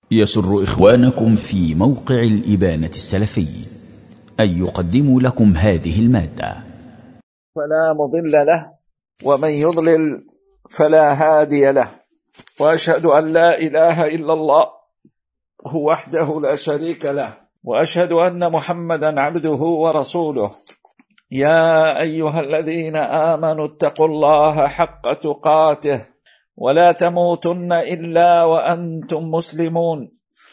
يسر إخوانكم في موقع الإبانة السلفي أن يقدموا لكم هذه المادة. فلا مضل له ومن يضلل فلا هادي له، وأشهد أن لا إله إلا الله هو وحده لا شريك له، وأشهد أن محمدا عبده ورسوله. يا أيها الذين آمنوا اتقوا الله حق تقاته ولا تموتن إلا وأنتم مسلمون.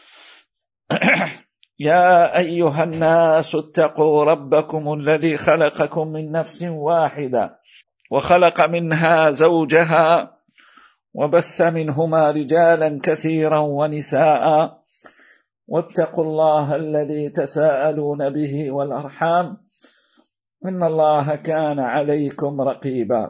يا أيها الناس اتقوا ربكم الذي خلقكم من نفس واحدة وخلق منها زوجها وبث منهما رجالا كثيرا ونساء، واتقوا الله الذي تساءلون به والأرحام إن الله كان عليكم رقيبا.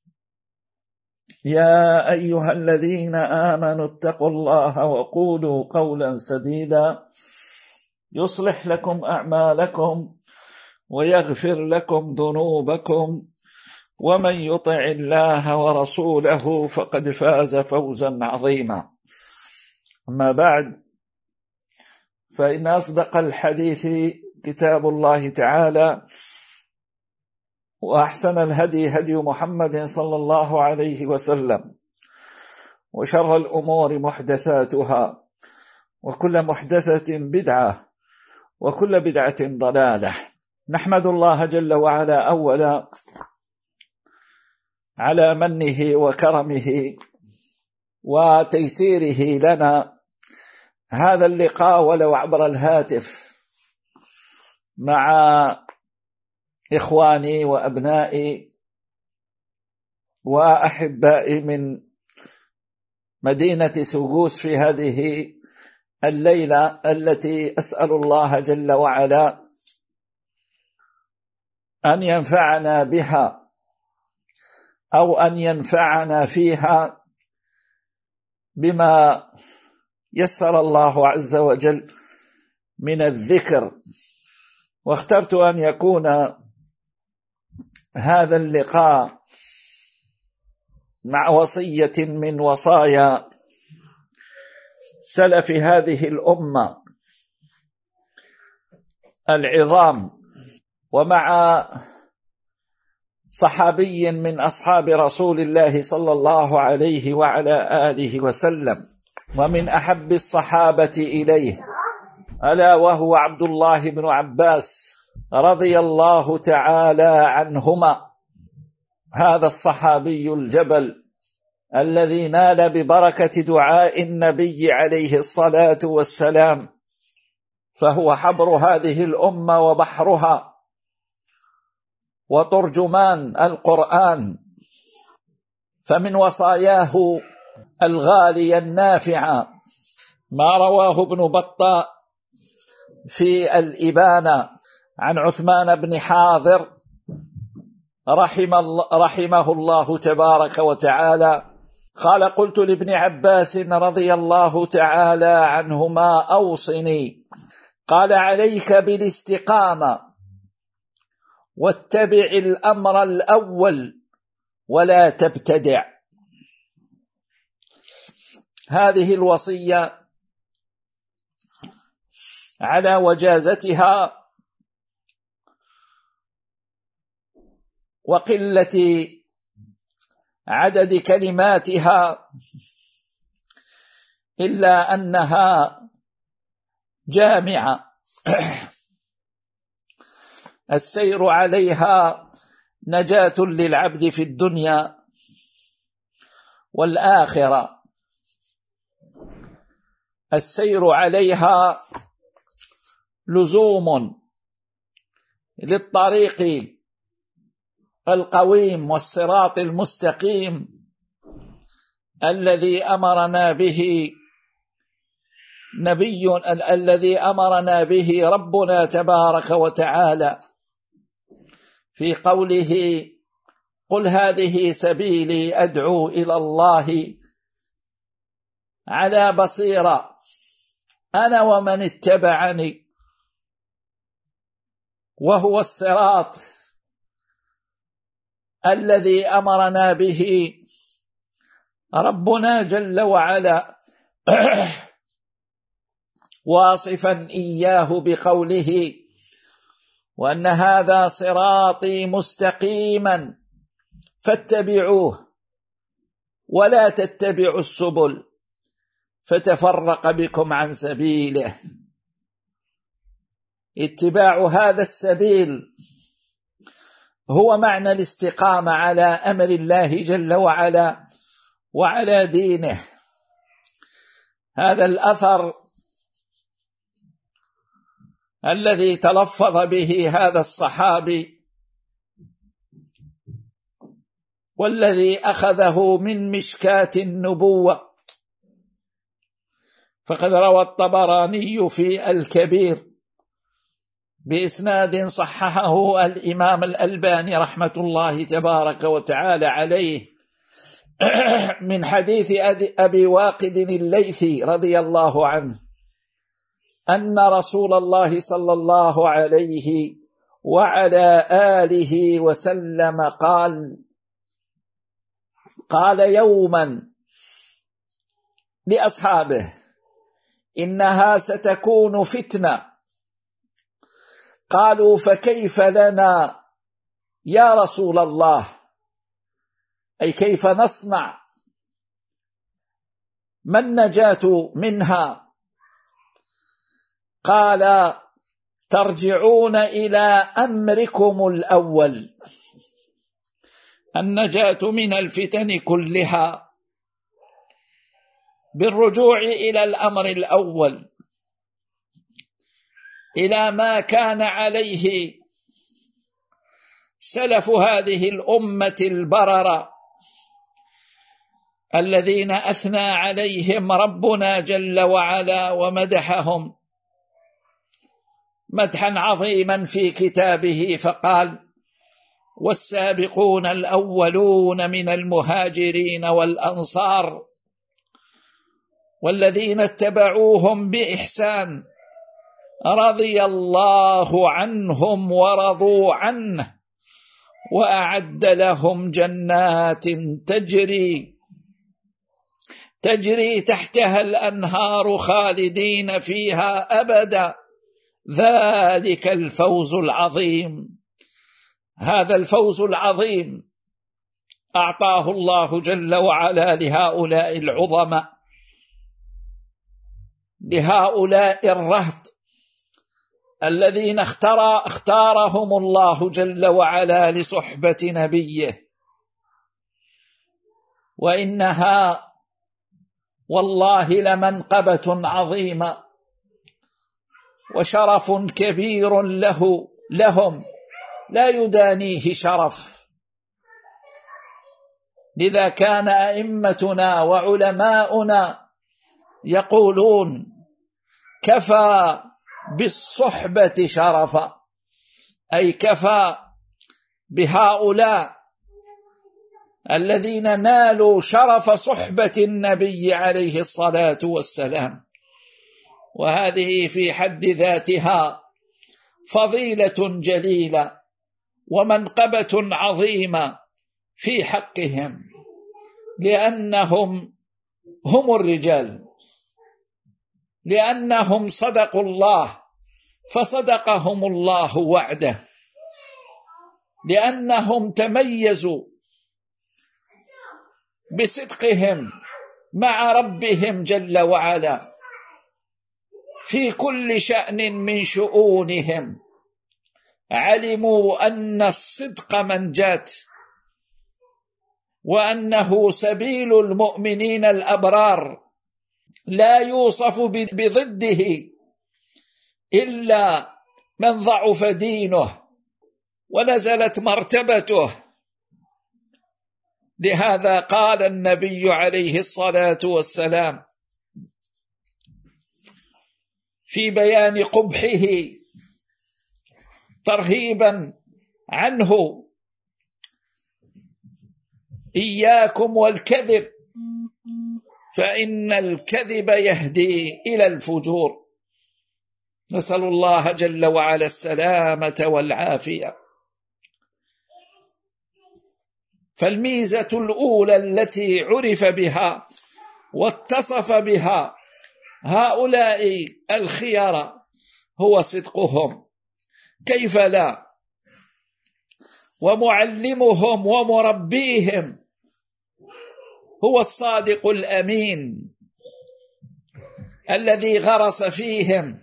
يا أيها الذين آمنوا اتقوا الله وقولوا قولا سديدا يصلح لكم أعمالكم ويغفر لكم ذنوبكم، ومن يطع الله ورسوله فقد فاز فوزا عظيما. أما بعد، فإن أصدق الحديث كتاب الله تعالى، وأحسن الهدي هدي محمد صلى الله عليه وسلم، وشر الأمور محدثاتها، وكل محدثة بدعة، وكل بدعة ضلالة. نحمد الله جل وعلا أولا على منه وكرمه وتيسيره لنا هذا اللقاء ولو عبر الهاتف مع إخواني وأبنائي وأحبائي من مدينة سوغوس في هذه الليلة التي أسأل الله جل وعلا أن ينفعنا بها أو أن ينفعنا فيها بما يسر الله عز وجل من الذكر. واخترت أن يكون هذا اللقاء مع وصية من وصايا سلف هذه الأمة العظام، ومع صحابي من أصحاب رسول الله صلى الله عليه وعلى آله وسلم، ومن أحب الصحابة إليه ألا وهو عبد الله بن عباس رضي الله تعالى عنهما. هذا الصحابي الجبل الذي نال ببركة دعاء النبي عليه الصلاة والسلام، فهو حبر هذه الأمة وبحرها وترجمان القرآن. فمن وصاياه الغالية النافعة ما رواه ابن بطة في الإبانة عن عثمان بن حاضر رحمه الله تبارك وتعالى قال: قلت لابن عباس رضي الله تعالى عنهما: أوصني. قال: عليك بالاستقامة واتبع الأمر الأول ولا تبتدع. هذه الوصية على وجازتها وقلة عدد كلماتها، إلا أنها جامعة السير عليها نجاة للعبد في الدنيا والآخرة. السير عليها لزوم للطريق القويم والصراط المستقيم الذي أمرنا به ربنا تبارك وتعالى في قوله: قل هذه سبيلي أدعو إلى الله على بصيرة أنا ومن اتبعني. وهو الصراط الذي أمرنا به ربنا جل وعلا واصفا إياه بقوله: وأن هذا صراطي مستقيما فاتبعوه ولا تتبعوا السبل فتفرق بكم عن سبيله. اتباع هذا السبيل هو معنى الاستقامة على أمر الله جل وعلا وعلى دينه. هذا الأثر الذي تلفظ به هذا الصحابي والذي أخذه من مشكاة النبوة، فقد روى الطبراني في الكبير بإسناد صححه الإمام الألباني رحمة الله تبارك وتعالى عليه من حديث أبي واقد الليثي رضي الله عنه أن رسول الله صلى الله عليه وعلى آله وسلم قال يوما لأصحابه: إنها ستكون فتنة. قالوا: فكيف لنا يا رسول الله؟ أي كيف نصنع؟ ما النجاة منها؟ قال: ترجعون إلى أمركم الأول. النجاة من الفتن كلها بالرجوع إلى الأمر الأول، إلى ما كان عليه سلف هذه الأمة البررة الذين أثنى عليهم ربنا جل وعلا ومدحهم مدحا عظيما في كتابه، فقال: والسابقون الأولون من المهاجرين والأنصار والذين اتبعوهم بإحسان رضي الله عنهم ورضوا عنه وأعد لهم جنات تجري تحتها الأنهار خالدين فيها أبدا، ذلك الفوز العظيم. هذا الفوز العظيم أعطاه الله جل وعلا لهؤلاء العظماء، لهؤلاء الرهط الذين اختارهم الله جل وعلا لصحبة نبيه. وإنها والله لمنقبة عظيمة وشرف كبير لهم لا يدانيه شرف. لذا كان أئمتنا وعلماؤنا يقولون: كفى بالصحبة شرفا، أي كفى بهؤلاء الذين نالوا شرف صحبة النبي عليه الصلاة والسلام. وهذه في حد ذاتها فضيلة جليلة ومنقبة عظيمة في حقهم، لأنهم هم الرجال، لأنهم صدقوا الله فصدقهم الله وعده، لأنهم تميزوا بصدقهم مع ربهم جل وعلا في كل شأن من شؤونهم. علموا أن الصدق منجاة، وأنه سبيل المؤمنين الأبرار، لا يوصف بضده إلا من ضعف دينه ونزلت مرتبته. لهذا قال النبي عليه الصلاة والسلام في بيان قبحه ترهيبا عنه: إياكم والكذب فإن الكذب يهدي إلى الفجور. نسأل الله جل وعلا السلامة والعافية. فالميزة الأولى التي عرف بها واتصف بها هؤلاء الخيار هو صدقهم، كيف لا؟ ومعلمهم ومربيهم هو الصادق الأمين الذي غرس فيهم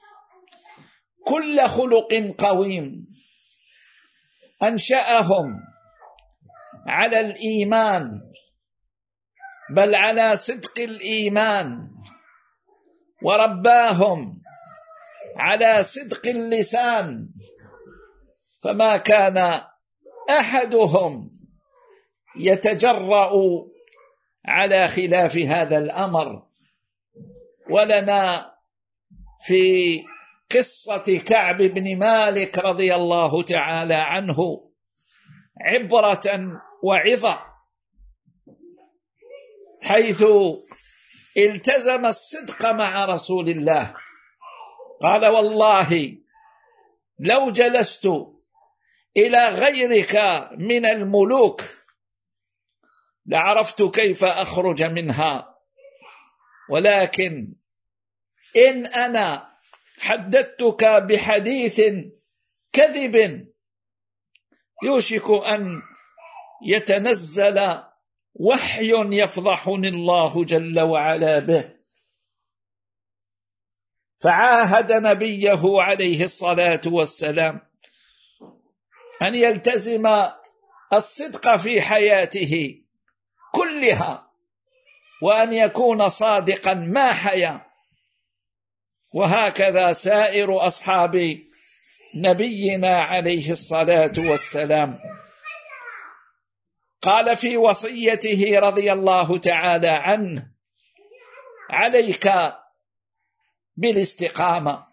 كل خلق قويم، أنشأهم على الإيمان، بل على صدق الإيمان، ورباهم على صدق اللسان، فما كان أحدهم يتجرأ على خلاف هذا الأمر. ولنا في قصة كعب بن مالك رضي الله تعالى عنه عبرة وعظة، حيث التزم الصدق مع رسول الله. قال: والله لو جلست إلى غيرك من الملوك لعرفت كيف أخرج منها، ولكن إن أنا حدثتك بحديث كذب يوشك أن يتنزل وحي يفضحني الله جل وعلا به. فعاهد نبيه عليه الصلاة والسلام أن يلتزم الصدق في حياته كلها، وأن يكون صادقا ما حيا. وهكذا سائر أصحاب نبينا عليه الصلاة والسلام. قال في وصيته رضي الله تعالى عنه: عليك بالاستقامة،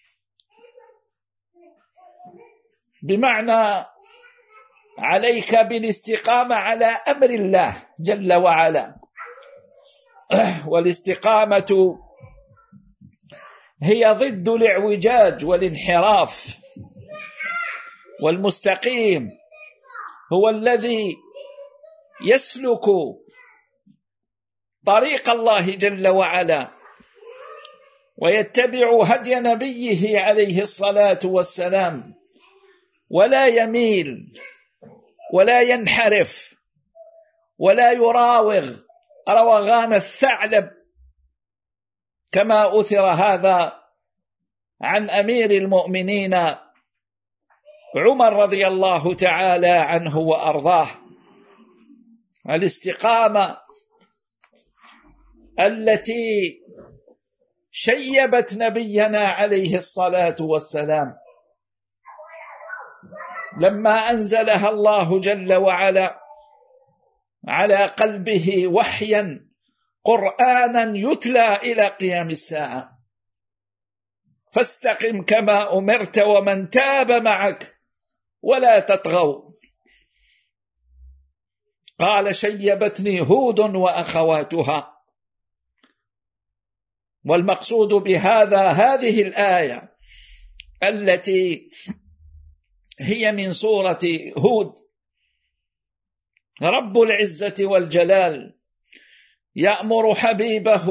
بمعنى عليك بالاستقامة على أمر الله جل وعلا. والاستقامة هي ضد الاعوجاج والانحراف، والمستقيم هو الذي يسلك طريق الله جل وعلا ويتبع هدي نبيه عليه الصلاة والسلام، ولا يميل ولا ينحرف ولا يراوغ روغان الثعلب، كما أثر هذا عن أمير المؤمنين عمر رضي الله تعالى عنه وأرضاه. الاستقامة التي شيبت نبينا عليه الصلاة والسلام لما أنزلها الله جل وعلا على قلبه وحيا قرآنا يتلى إلى قيام الساعة: فاستقم كما أمرت ومن تاب معك ولا تطغوا. قال: شيبتني هود وأخواتها. والمقصود بهذا هذه الآية التي هي من سورة هود. رب العزة والجلال يأمر حبيبه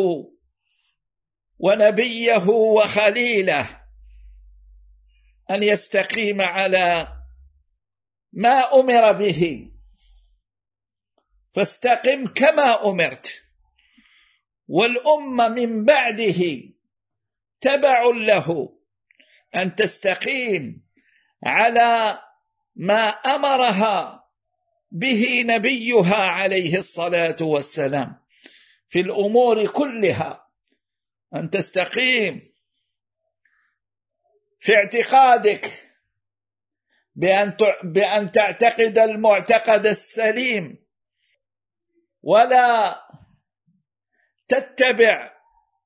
ونبيه وخليله أن يستقيم على ما أمر به، فاستقم كما أمرت. والأمة من بعده تبع له أن تستقيم على ما أمرها به نبيها عليه الصلاة والسلام في الأمور كلها، أن تستقيم في اعتقادك بأن تعتقد المعتقد السليم، ولا تتبع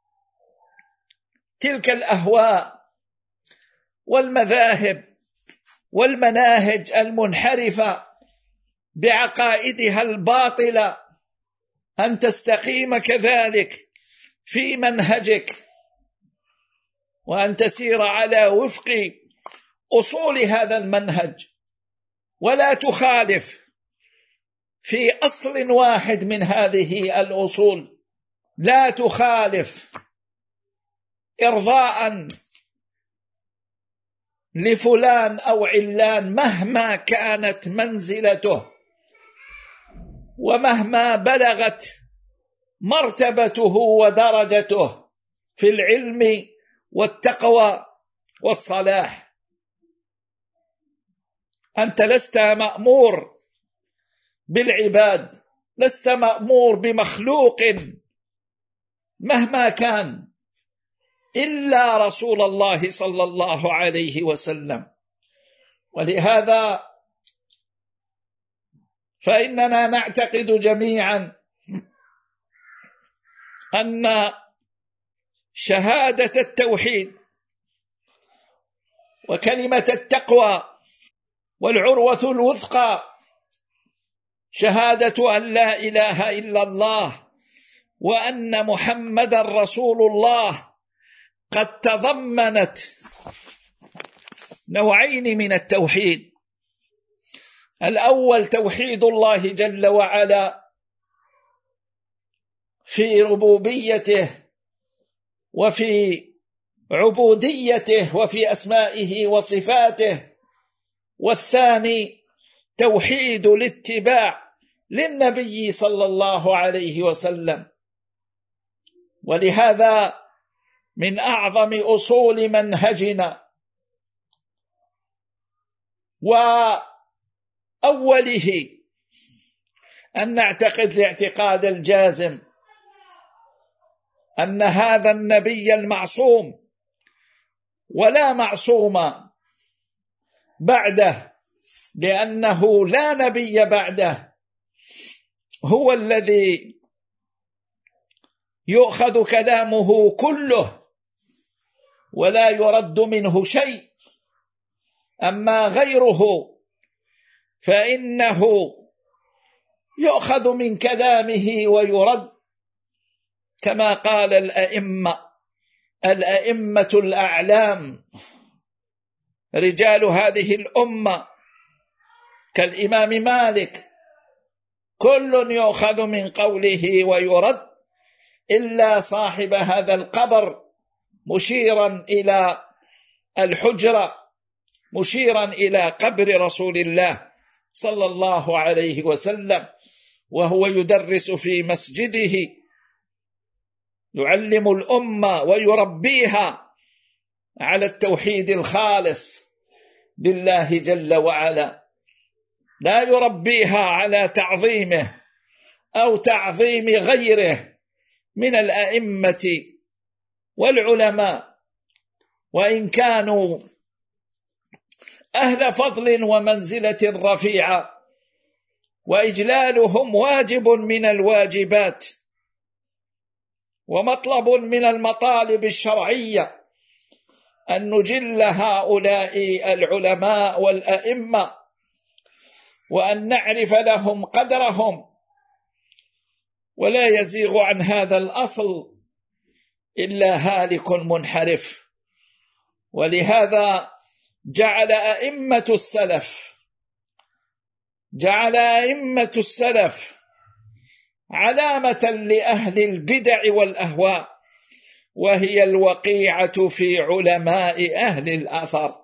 تلك الأهواء والمذاهب والمناهج المنحرفة بعقائدها الباطلة. أن تستقيم كذلك في منهجك، وأن تسير على وفق أصول هذا المنهج، ولا تخالف في أصل واحد من هذه الأصول، لا تخالف إرضاء لفلان أو علان مهما كانت منزلته ومهما بلغت مرتبته ودرجته في العلم والتقوى والصلاح. أنت لست مأمور بالعباد، لست مأمور بمخلوق مهما كان إلا رسول الله صلى الله عليه وسلم. ولهذا فإننا نعتقد جميعا أن شهادة التوحيد وكلمة التقوى والعروة الوثقى شهادة أن لا إله إلا الله وأن محمدا رسول الله قد تضمنت نوعين من التوحيد. الأول توحيد الله جل وعلا في ربوبيته وفي عبوديته وفي أسمائه وصفاته، والثاني توحيد الاتباع للنبي صلى الله عليه وسلم. ولهذا من أعظم أصول منهجنا وأوله أن نعتقد الاعتقاد الجازم أن هذا النبي المعصوم ولا معصوم بعده، لأنه لا نبي بعده، هو الذي يؤخذ كلامه كله ولا يرد منه شيء. أما غيره فإنه يؤخذ من كلامه ويرد، كما قال الأئمة الأعلام رجال هذه الأمة كالإمام مالك، كل يؤخذ من قوله ويرد إلا صاحب هذا القبر، مشيرا إلى الحجرة، مشيرا إلى قبر رسول الله صلى الله عليه وسلم، وهو يدرس في مسجده، يعلم الأمة ويربيها على التوحيد الخالص لله جل وعلا، لا يربيها على تعظيمه أو تعظيم غيره من الأئمة والعلماء، وإن كانوا أهل فضل ومنزلة رفيعة، وإجلالهم واجب من الواجبات ومطلب من المطالب الشرعية، أن نجل هؤلاء العلماء والأئمة وأن نعرف لهم قدرهم، ولا يزيغ عن هذا الأصل إلا هالك منحرف. ولهذا جعل أئمة السلف علامة لأهل البدع والأهواء، وهي الوقيعة في علماء أهل الأثر.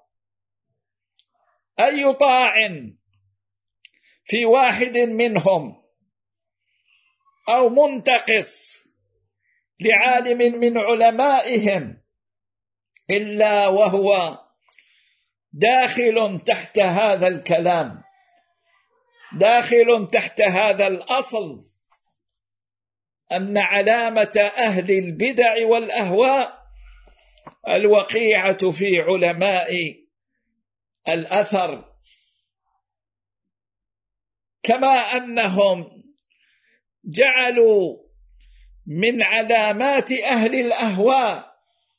أي طاع في واحد منهم أو منتقص لعالم من علمائهم إلا وهو داخل تحت هذا الكلام، داخل تحت هذا الأصل، أن علامة أهل البدع والأهواء الوقيعة في علماء الأثر، كما أنهم جعلوا من علامات أهل الأهواء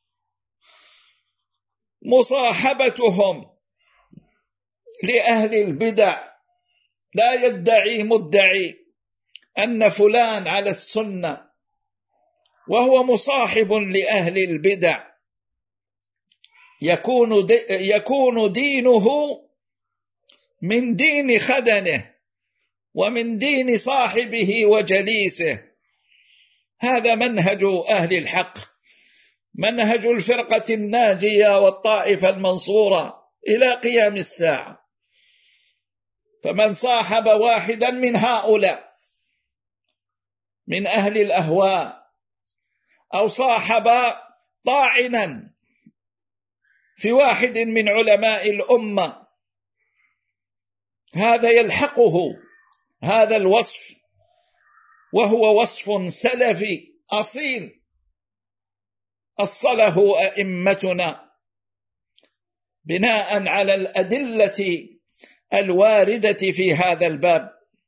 مصاحبتهم لأهل البدع. لا يدعي مدعي أن فلان على السنة وهو مصاحب لأهل البدع، يكون دينه من دين خدنه ومن دين صاحبه وجليسه. هذا منهج أهل الحق، منهج الفرقة الناجية والطائفة المنصورة إلى قيام الساعة. فمن صاحب واحدا من هؤلاء من أهل الأهواء أو صاحب طاعنا في واحد من علماء الأمة، هذا يلحقه هذا الوصف، وهو وصف سلفي أصيل أصله أئمتنا بناء على الأدلة الواردة في هذا الباب.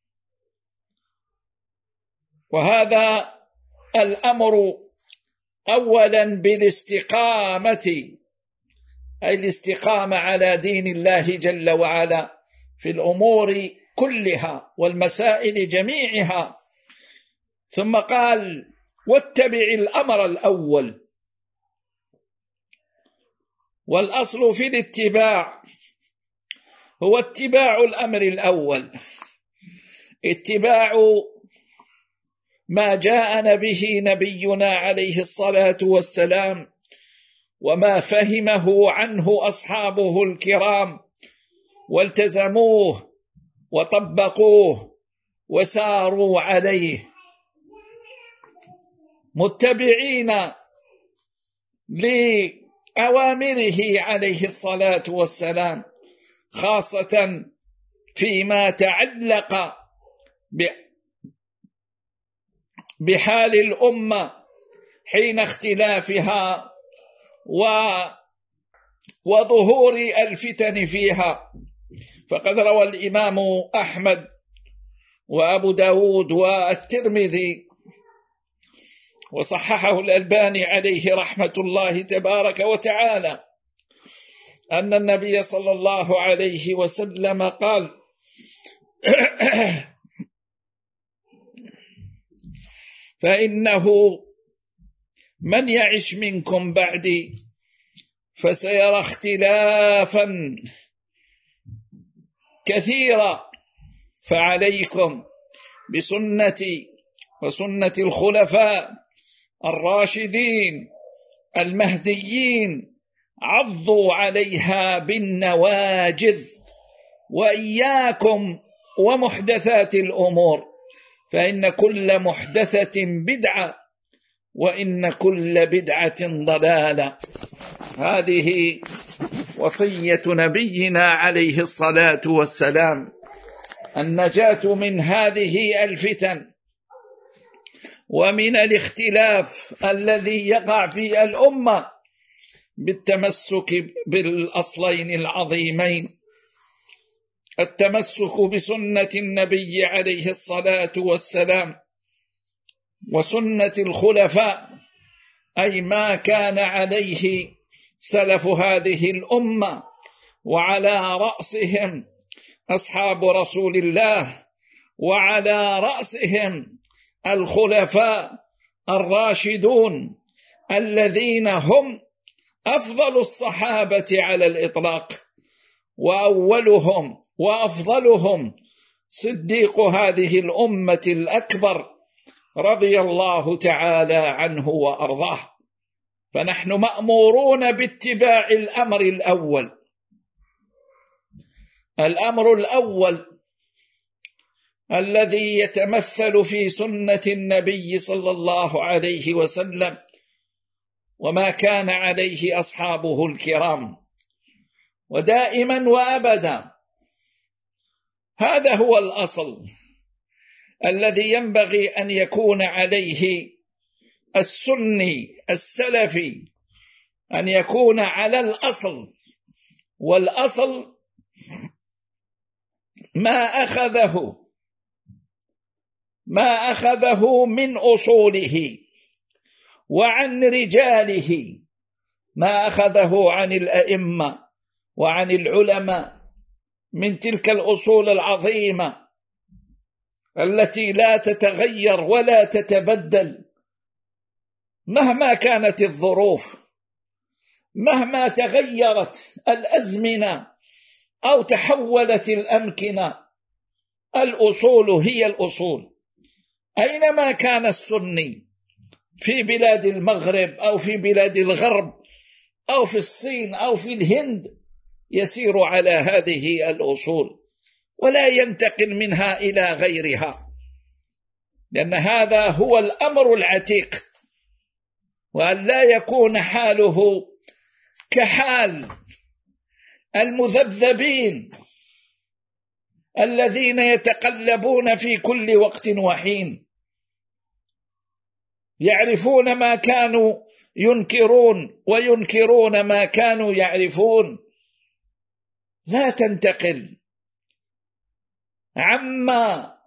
وهذا الأمر أولا بالاستقامة، أي الاستقامة على دين الله جل وعلا في الأمور كلها والمسائل جميعها. ثم قال واتبع الأمر الأول. والأصل في الاتباع هو اتباع الأمر الأول، اتباع ما جاءنا به نبينا عليه الصلاة والسلام وما فهمه عنه أصحابه الكرام والتزموه وطبقوه وساروا عليه متبعين لأوامره عليه الصلاة والسلام، خاصة فيما تعلق بحال الأمة حين اختلافها وظهور الفتن فيها. فقد روى الإمام أحمد وأبو داود والترمذي وصححه الألباني عليه رحمة الله تبارك وتعالى أن النبي صلى الله عليه وسلم قال فإنه من يعش منكم بعدي فسيرى اختلافا كثيرا، فعليكم بسنتي وسنة الخلفاء الراشدين المهديين، عضوا عليها بالنواجذ، وإياكم ومحدثات الأمور، فإن كل محدثة بدعة وإن كل بدعة ضلالة. هذه وصية نبينا عليه الصلاة والسلام، النجاة من هذه الفتن ومن الاختلاف الذي يقع في الأمة بالتمسك بالأصلين العظيمين، التمسك بسنة النبي عليه الصلاة والسلام وسنة الخلفاء، أي ما كان عليه سلف هذه الأمة، وعلى رأسهم أصحاب رسول الله، وعلى رأسهم الخلفاء الراشدون الذين هم أفضل الصحابة على الإطلاق، وأولهم وأفضلهم صديق هذه الأمة الأكبر رضي الله تعالى عنه وأرضاه. فنحن مأمورون باتباع الأمر الأول. الأمر الأول الذي يتمثل في سنة النبي صلى الله عليه وسلم وما كان عليه أصحابه الكرام، ودائما وأبدا هذا هو الأصل الذي ينبغي أن يكون عليه السني السلفي، أن يكون على الأصل. والأصل ما أخذه من أصوله وعن رجاله، ما أخذه عن الأئمة وعن العلماء من تلك الأصول العظيمة التي لا تتغير ولا تتبدل مهما كانت الظروف، مهما تغيرت الأزمنة أو تحولت الأمكنة، الأصول هي الأصول. أينما كان السني في بلاد المغرب أو في بلاد الغرب أو في الصين أو في الهند يسير على هذه الأصول ولا ينتقل منها إلى غيرها، لأن هذا هو الأمر العتيق، وأن لا يكون حاله كحال المذبذبين الذين يتقلبون في كل وقت وحين، يعرفون ما كانوا ينكرون وينكرون ما كانوا يعرفون. لا تنتقل عما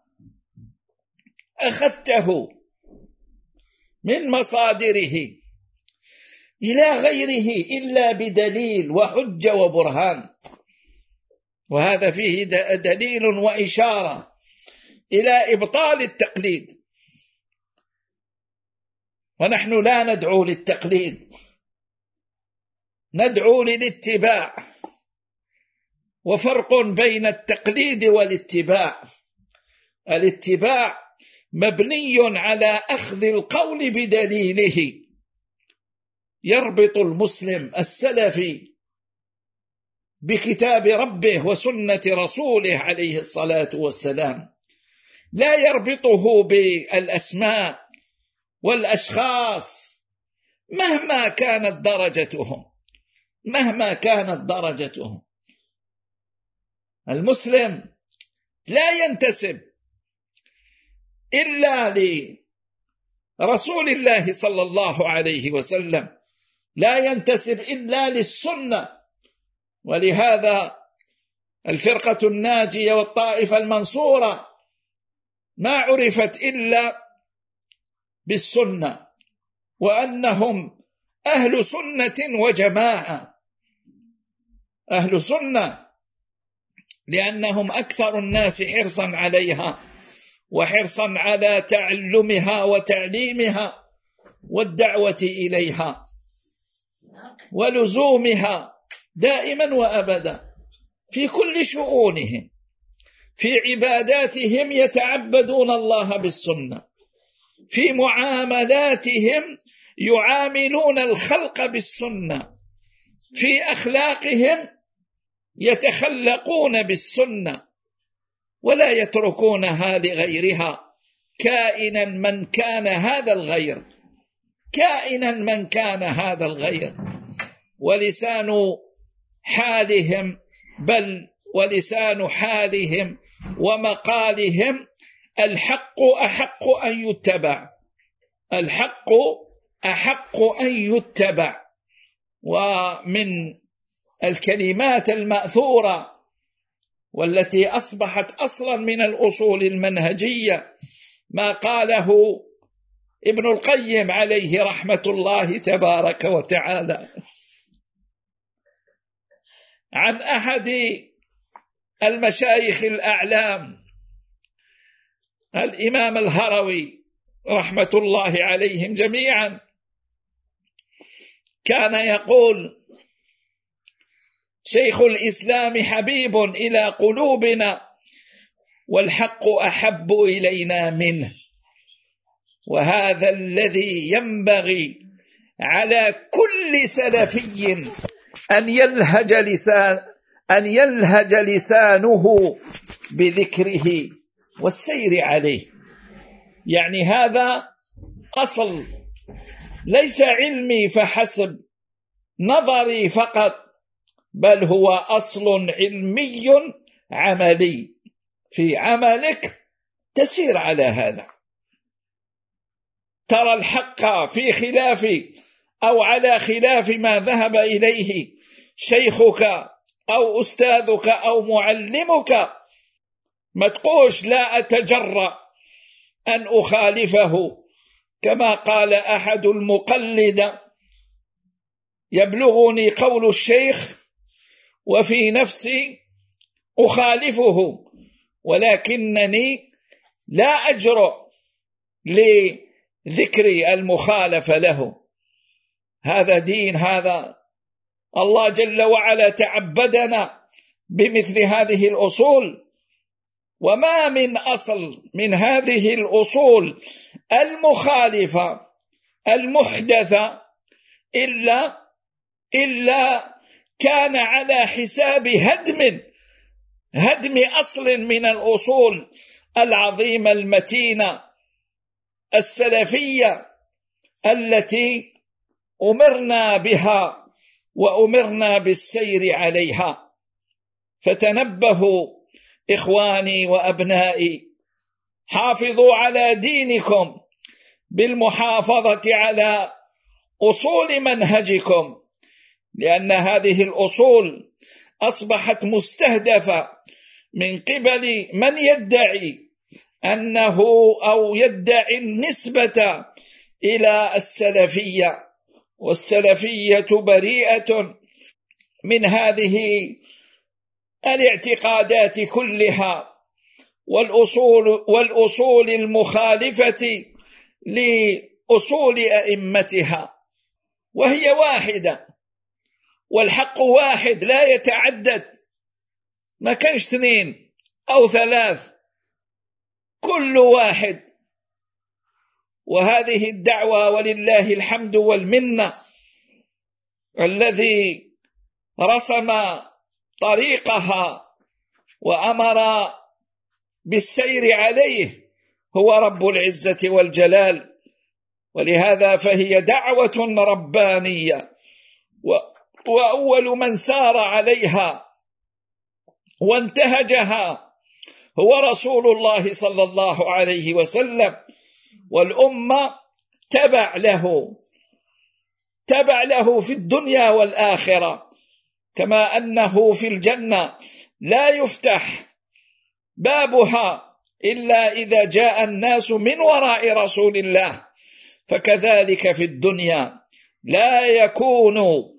أخذته من مصادره إلى غيره إلا بدليل وحجة وبرهان، وهذا فيه دليل وإشارة إلى إبطال التقليد، ونحن لا ندعو للتقليد، ندعو للاتباع، وفرق بين التقليد والاتباع. الاتباع مبني على أخذ القول بدليله، يربط المسلم السلفي بكتاب ربه وسنة رسوله عليه الصلاة والسلام، لا يربطه بالأسماء والأشخاص مهما كانت درجتهم. المسلم لا ينتسب إلا لرسول الله صلى الله عليه وسلم، لا ينتسب إلا للسنة، ولهذا الفرقة الناجية والطائفة المنصورة ما عرفت إلا بالسنة، وأنهم أهل سنة وجماعة، أهل سنة لأنهم أكثر الناس حرصا عليها وحرصا على تعلمها وتعليمها والدعوة إليها ولزومها دائما وأبدا في كل شؤونهم. في عباداتهم يتعبدون الله بالسنة، في معاملاتهم يعاملون الخلق بالسنة، في أخلاقهم يتخلقون بالسنة ولا يتركونها لغيرها، كائنا من كان هذا الغير، ولسان حالهم ومقالهم الحق أحق أن يتبع. ومن الكلمات المأثورة والتي أصبحت أصلا من الأصول المنهجية ما قاله ابن القيم عليه رحمة الله تبارك وتعالى عن أحد المشايخ الأعلام الإمام الهروي رحمة الله عليهم جميعا، كان يقول: شيخ الإسلام حبيب إلى قلوبنا والحق أحب إلينا منه، وهذا الذي ينبغي على كل سلفي أن يلهج لسانه بذكره والسير عليه. يعني هذا أصل ليس علمي فحسب، نظري فقط، بل هو أصل علمي عملي، في عملك تسير على هذا، ترى الحق في خلاف أو على خلاف ما ذهب إليه شيخك أو أستاذك أو معلمك، ما تقولش لا أتجرأ أن أخالفه، كما قال أحد المقلد: يبلغني قول الشيخ وفي نفسي أخالفه، ولكنني لا أجرؤ لذكر المخالفة له. هذا دين، هذا الله جل وعلا تعبدنا بمثل هذه الأصول، وما من أصل من هذه الأصول المخالفة المحدث إلا كان على حساب هدم أصل من الأصول العظيمة المتينة السلفية التي أمرنا بها وأمرنا بالسير عليها. فتنبهوا إخواني وأبنائي، حافظوا على دينكم بالمحافظة على أصول منهجكم، لأن هذه الأصول أصبحت مستهدفة من قبل من يدعي أنه أو يدعي النسبة إلى السلفية، والسلفية بريئة من هذه الاعتقادات كلها والأصول المخالفة لأصول أئمتها، وهي واحدة والحق واحد لا يتعدد، ما كانش 2 أو 3، كل واحد. وهذه الدعوة ولله الحمد والمنة الذي رسم طريقها وأمر بالسير عليه هو رب العزة والجلال، ولهذا فهي دعوة ربانية، وأول من سار عليها وانتهجها هو رسول الله صلى الله عليه وسلم، والأمة تبع له في الدنيا والآخرة، كما أنه في الجنة لا يفتح بابها إلا إذا جاء الناس من وراء رسول الله، فكذلك في الدنيا لا يكون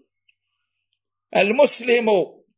المسلم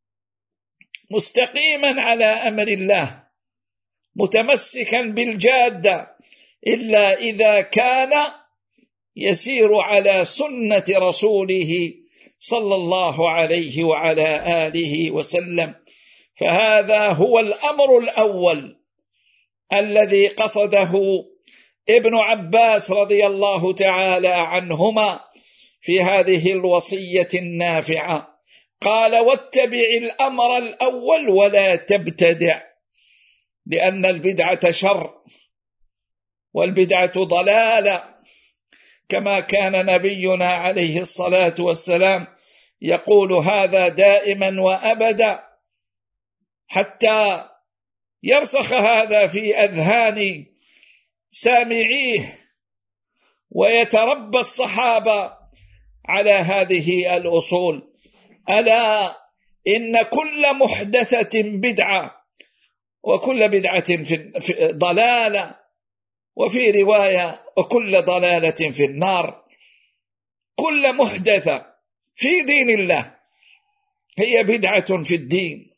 مستقيما على أمر الله متمسكا بالجادة إلا إذا كان يسير على سنة رسوله صلى الله عليه وعلى آله وسلم. فهذا هو الأمر الأول الذي قصده ابن عباس رضي الله تعالى عنهما في هذه الوصية النافعة. قال: واتبع الأمر الأول ولا تبتدع، لأن البدعة شر والبدعة ضلالة، كما كان نبينا عليه الصلاة والسلام يقول هذا دائما وأبدا، حتى يرسخ هذا في أذهان سامعيه ويتربى الصحابة على هذه الأصول. ألا إن كل محدثة بدعة وكل بدعة في ضلالة، وفي رواية وكل ضلالة في النار. كل محدثة في دين الله هي بدعة في الدين،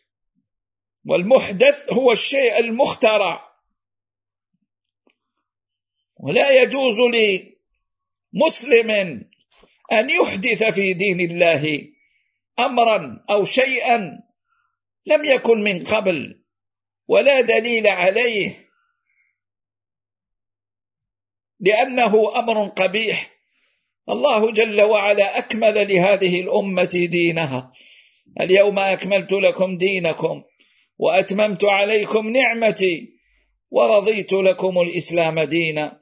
والمحدث هو الشيء المخترع، ولا يجوز لمسلم أن يحدث في دين الله أمرا أو شيئا لم يكن من قبل ولا دليل عليه، لأنه أمر قبيح. الله جل وعلا أكمل لهذه الأمة دينها: اليوم أكملت لكم دينكم وأتممت عليكم نعمتي ورضيت لكم الإسلام دينا.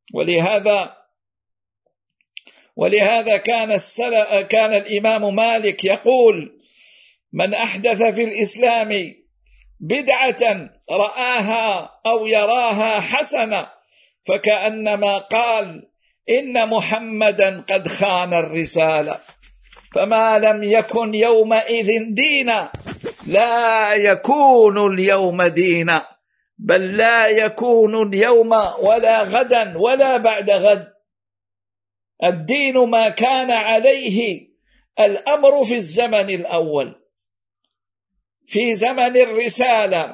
ولهذا كان الإمام مالك يقول: من أحدث في الإسلام بدعة رآها أو يراها حسنة فكأنما قال إن محمدا قد خان الرسالة. فما لم يكن يومئذ دينا لا يكون اليوم دينا، بل لا يكون اليوم ولا غدا ولا بعد غد. الدين ما كان عليه الأمر في الزمن الأول، في زمن الرسالة.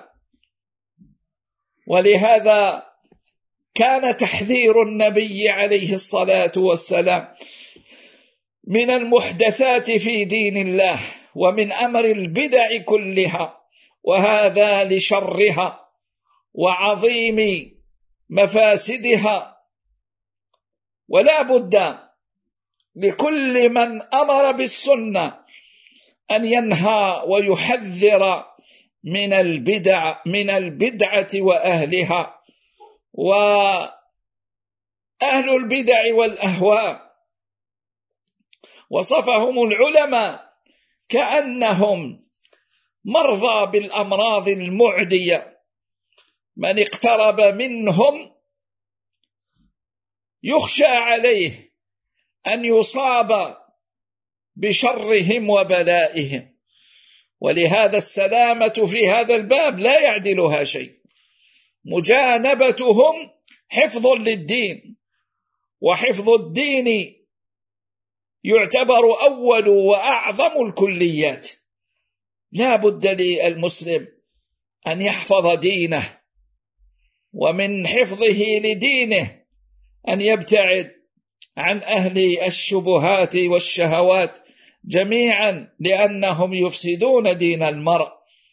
ولهذا كان تحذير النبي عليه الصلاة والسلام من المحدثات في دين الله ومن أمر البدع كلها، وهذا لشرها وعظيم مفاسدها. ولا بد لكل من أمر بالسنة أن ينهى ويحذر من البدعة وأهلها. وأهل البدع والأهواء وصفهم العلماء كأنهم مرضى بالأمراض المعدية، من اقترب منهم يخشى عليه أن يصاب بشرهم وبلائهم. ولهذا السلامة في هذا الباب لا يعدلها شيء، مجانبتهم حفظ للدين، وحفظ الدين يعتبر أول وأعظم الكليات. لا بد للمسلم أن يحفظ دينه، ومن حفظه لدينه أن يبتعد عن أهل الشبهات والشهوات جميعا، لأنهم يفسدون دين المرء.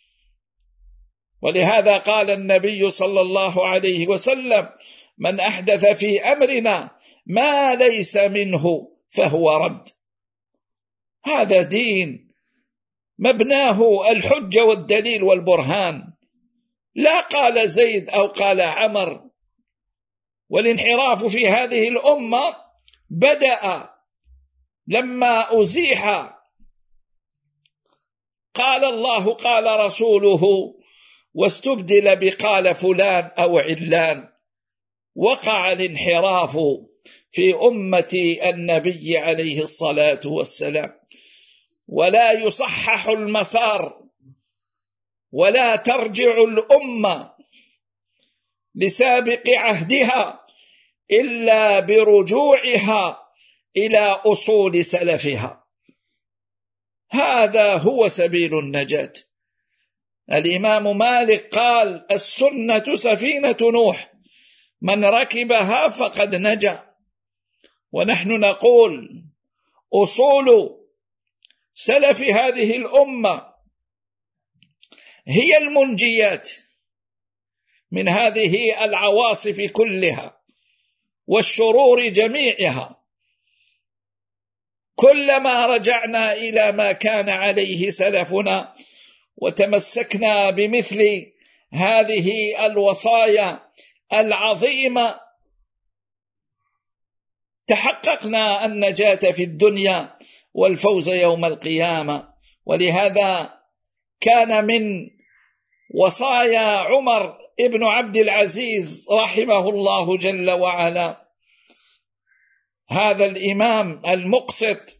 ولهذا قال النبي صلى الله عليه وسلم: من أحدث في أمرنا ما ليس منه فهو رد. هذا دين مبناه الحجة والدليل والبرهان، لا قال زيد أو قال عمر. والانحراف في هذه الأمة بدأ لما أزيح قال الله قال رسوله واستبدل بقال فلان أو علان. وقع الانحراف في أمة النبي عليه الصلاة والسلام، ولا يصحح المسار، ولا ترجع الأمة لسابق عهدها إلا برجوعها إلى أصول سلفها. هذا هو سبيل النجاة. الإمام مالك قال: السنة سفينة نوح، من ركبها فقد نجا. ونحن نقول أصول سلف هذه الأمة هي المنجيات من هذه العواصف كلها والشرور جميعها. كلما رجعنا إلى ما كان عليه سلفنا وتمسكنا بمثل هذه الوصايا العظيمة تحققنا النجاة في الدنيا والفوز يوم القيامة. ولهذا كان من وصايا عمر ابن عبد العزيز رحمه الله جل وعلا، هذا الإمام المقسط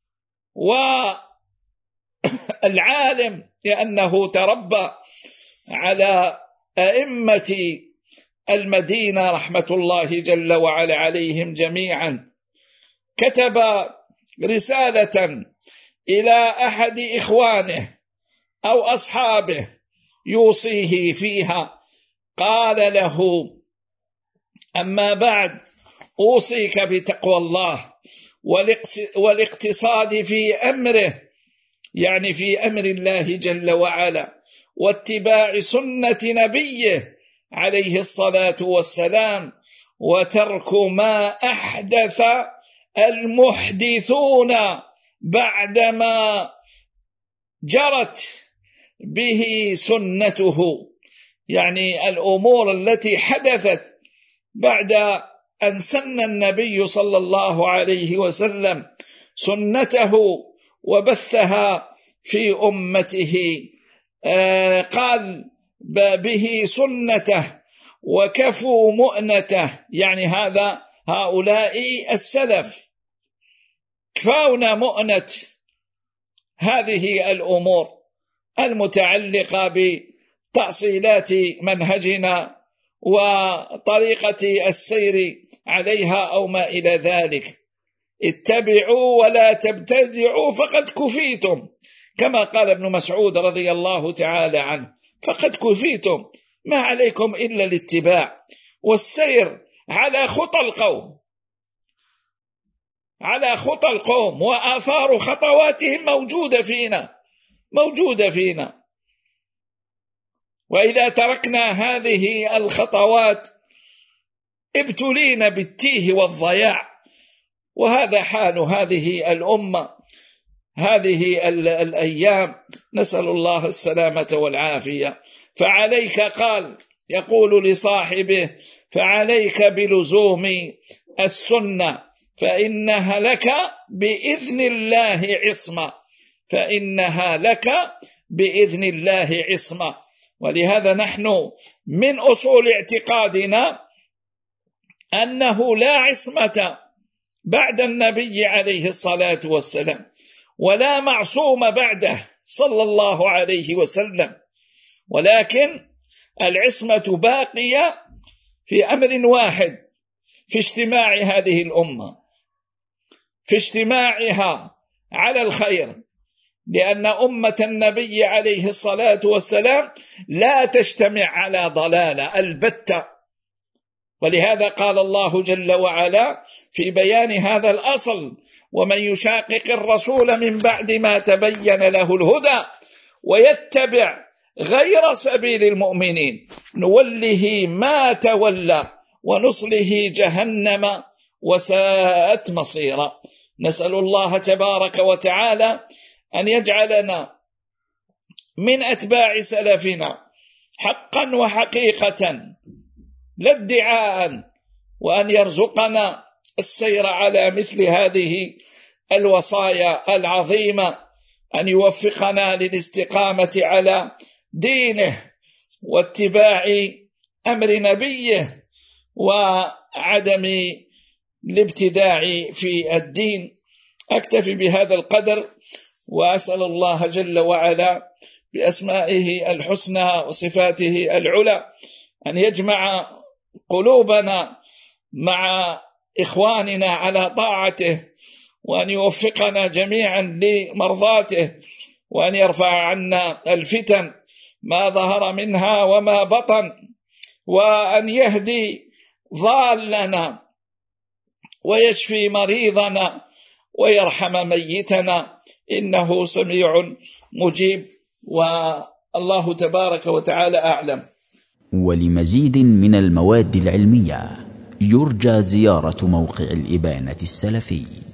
والعالم، لأنه تربى على أئمة المدينة رحمة الله جل وعلا عليهم جميعا، كتب رسالة إلى أحد إخوانه أو أصحابه يوصيه فيها، قال له: أما بعد، أوصيك بتقوى الله والاقتصاد في أمره، يعني في أمر الله جل وعلا، واتباع سنة نبيه عليه الصلاة والسلام، وترك ما أحدث المحدثون بعدما جرت به سنته، يعني الأمور التي حدثت بعد أن سن النبي صلى الله عليه وسلم سنته وبثها في أمته. قال به سنته وكفوا مؤنته، يعني هؤلاء السلف كفاونا مؤنة هذه الأمور المتعلقة بتأصيلات منهجنا وطريقة السير عليها أو ما إلى ذلك. اتبعوا ولا تبتدعوا فقد كفيتم، كما قال ابن مسعود رضي الله تعالى عنه: فقد كفيتم، ما عليكم إلا الاتباع والسير على خطى القوم، على خطى القوم، وآثار خطواتهم موجودة فينا. وإذا تركنا هذه الخطوات ابتلينا بالتيه والضياع وهذا حال هذه الأمة هذه الأيام، نسأل الله السلامة والعافية. فعليك، قال يقول لصاحبه، فعليك بلزوم السنة فإنها لك بإذن الله عصمة، فإنها لك بإذن الله عصمة. ولهذا نحن من أصول اعتقادنا أنه لا عصمة بعد النبي عليه الصلاة والسلام، ولا معصوم بعده صلى الله عليه وسلم، ولكن العصمة باقية في أمر واحد، في اجتماع هذه الأمة، في اجتماعها على الخير، لأن أمة النبي عليه الصلاة والسلام لا تجتمع على ضلالة البتة. ولهذا قال الله جل وعلا في بيان هذا الأصل: ومن يشاقق الرسول من بعد ما تبين له الهدى ويتبع غير سبيل المؤمنين نوله ما تولى ونصله جهنم وساءت مصيرا. نسأل الله تبارك وتعالى أن يجعلنا من أتباع سلفنا حقا وحقيقة لا ادعاء، وأن يرزقنا السير على مثل هذه الوصايا العظيمة، أن يوفقنا للاستقامة على دينه واتباع أمر نبيه وعدم الابتداع في الدين. أكتفي بهذا القدر، وأسأل الله جل وعلا بأسمائه الحسنى وصفاته العلى أن يجمع قلوبنا مع إخواننا على طاعته، وأن يوفقنا جميعا لمرضاته، وأن يرفع عنا الفتن ما ظهر منها وما بطن، وأن يهدي ضالنا ويشفي مريضنا ويرحم ميتنا، إنه سميع مجيب، والله تبارك وتعالى أعلم. ولمزيد من المواد العلمية يرجى زيارة موقع الإبانة السلفي.